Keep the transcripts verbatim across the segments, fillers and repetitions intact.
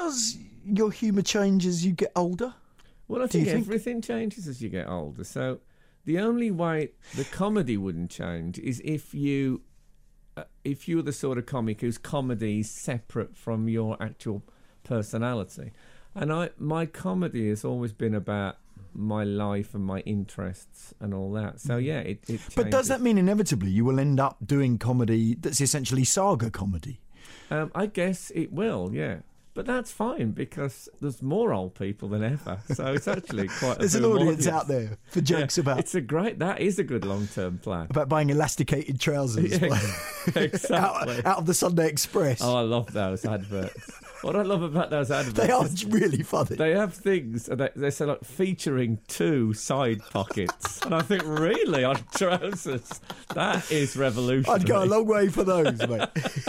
does your humour change as you get older? Well, I Do you think think? everything changes as you get older. So the only way the comedy wouldn't change is if you, uh, if you're the sort of comic whose comedy is separate from your actual personality. And I, my comedy has always been about my life and my interests and all that. So yeah, it, it changes. But does that mean inevitably you will end up doing comedy that's essentially saga comedy? Um, I guess it will, yeah. But that's fine because there's more old people than ever. So it's actually quite a There's an boom audience out there for jokes Yeah, about It's a great, that is a good long-term plan. about buying elasticated trousers Yeah, out, exactly. out of the Sunday Express. Oh, I love those adverts. What I love about those adverts, They are really funny. they have things, and they, they say like featuring two side pockets. And I think, really, on trousers, that is revolutionary. I'd go a long way for those, mate.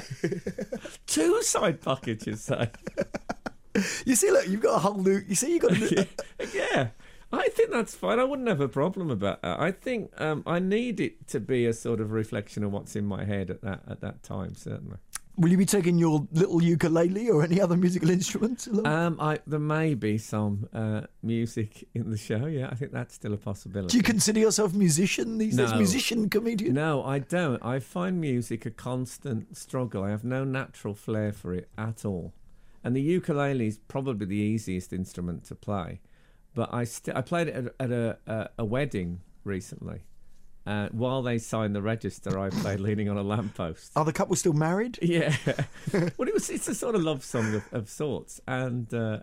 Two side pockets, you say? You see, look, you've got a whole new. You see, you got. A, Yeah, I think that's fine. I wouldn't have a problem about that. I think um, I need it to be a sort of reflection of what's in my head at that at that time, certainly. will you be taking your little ukulele or any other musical instruments along? Um, I, there may be some uh, music in the show. Yeah, I think that's still a possibility. Do you consider yourself a musician these days? No. Musician, comedian? No, I don't. I find music a constant struggle. I have no natural flair for it at all. And the ukulele is probably the easiest instrument to play. But I st- I played it at, at a, a, a wedding recently. Uh, while they signed the register, I played Leaning on a Lamppost. Are the couple still married? Yeah. Well, it was, it's a sort of love song of, of sorts. And uh,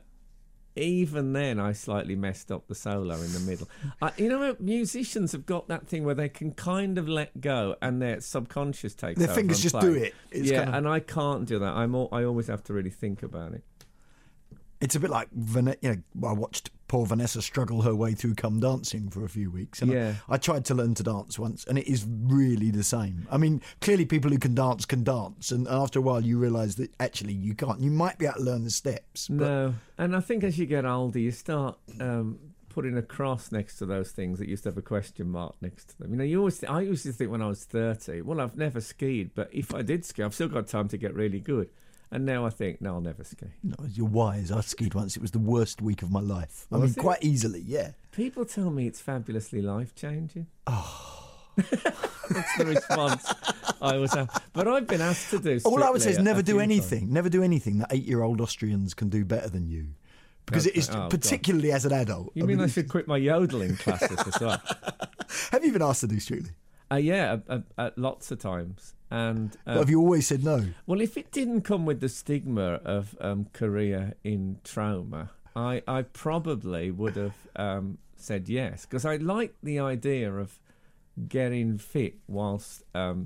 even then, I slightly messed up the solo in the middle. I, you know, musicians have got that thing where they can kind of let go and their subconscious takes Their over fingers and just play. do it. It's yeah, kind of- and I can't do that. I'm all, I always have to really think about it. It's a bit like, Van- you know, I watched poor Vanessa struggle her way through Come Dancing for a few weeks. And Yeah. I, I tried to learn to dance once, and it is really the same. I mean, clearly people who can dance can dance, and after a while you realise that actually you can't. You might be able to learn the steps. But No, and I think as you get older, you start um, putting a cross next to those things that used to have a question mark next to them. You know, you always. Th- I used to think when I was thirty, well, I've never skied, but if I did ski, I've still got time to get really good. And now I think, no, I'll never ski. No, you're wise. I skied once. It was the worst week of my life. I mean, Was it? quite easily, yeah. People tell me it's fabulously life-changing. Oh. That's the response I always have. But I've been asked to do All I would say is Strictly a- never a do few anything. times. Never do anything that eight-year-old Austrians can do better than you. Because it is, Okay. Oh, God. particularly as an adult. You mean I it's- should quit my yodeling classes as well? Have you been asked to do Strictly? Uh, yeah, uh, uh, uh, lots of times. And uh, But have you always said no? well, if it didn't come with the stigma of um, career in trauma, I, I probably would have um, said yes, because I like the idea of getting fit whilst um,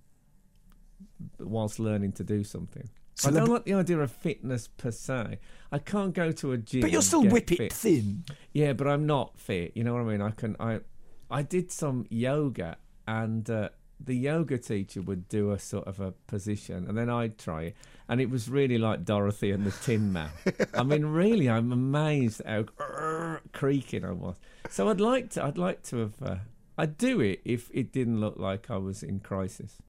whilst learning to do something. So I don't the- like the idea of fitness per se. I can't go to a gym. But you'll and still get whip it fit. thin. Yeah, but I'm not fit. You know what I mean? I can. I I did some yoga, and uh, the yoga teacher would do a sort of a position, and then I'd try it, and it was really like Dorothy and the Tin Man. I mean, really, I'm amazed how creaking I was. So I'd like to. I'd like to have. Uh, I'd do it if it didn't look like I was in crisis.